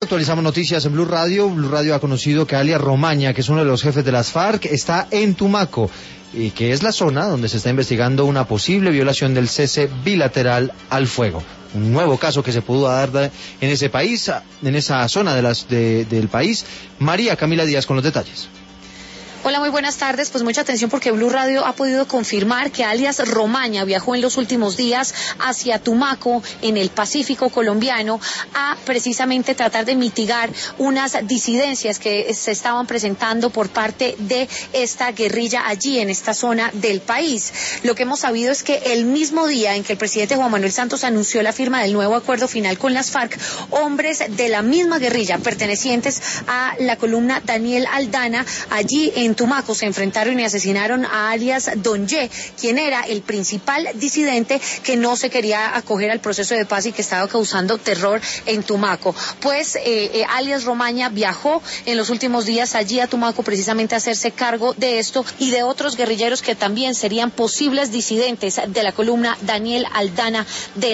Actualizamos noticias en Blue Radio. Blue Radio ha conocido que alias Romaña, que es uno de los jefes de las FARC, está en Tumaco, y que es la zona donde se está investigando una posible violación del cese bilateral al fuego. Un nuevo caso que se pudo dar en ese país, en esa zona del país. María Camila Díaz con los detalles. Hola, muy buenas tardes. Pues mucha atención porque Blue Radio ha podido confirmar que alias Romaña viajó en los últimos días hacia Tumaco, en el Pacífico colombiano, a precisamente tratar de mitigar unas disidencias que se estaban presentando por parte de esta guerrilla allí en esta zona del país. Lo que hemos sabido es que el mismo día en que el presidente Juan Manuel Santos anunció la firma del nuevo acuerdo final con las FARC, hombres de la misma guerrilla pertenecientes a la columna Daniel Aldana, allí en Tumaco, se enfrentaron y asesinaron a alias Don Ye, quien era el principal disidente que no se quería acoger al proceso de paz y que estaba causando terror en Tumaco. Pues alias Romaña viajó en los últimos días allí a Tumaco precisamente a hacerse cargo de esto y de otros guerrilleros que también serían posibles disidentes de la columna Daniel Aldana de